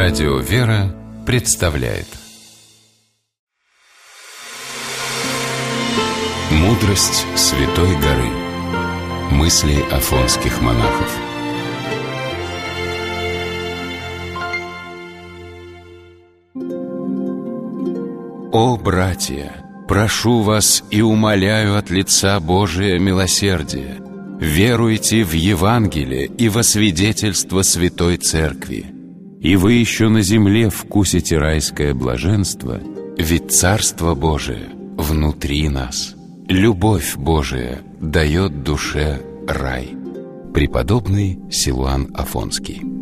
Радио «Вера» представляет «Мудрость Святой горы». Мысли афонских монахов. О, братья, прошу вас и умоляю от лица Божия милосердия, веруйте в Евангелие и во свидетельство Святой Церкви, и вы еще на земле вкусите райское блаженство, ведь Царство Божие внутри нас. Любовь Божия дает душе рай. Преподобный Силуан Афонский.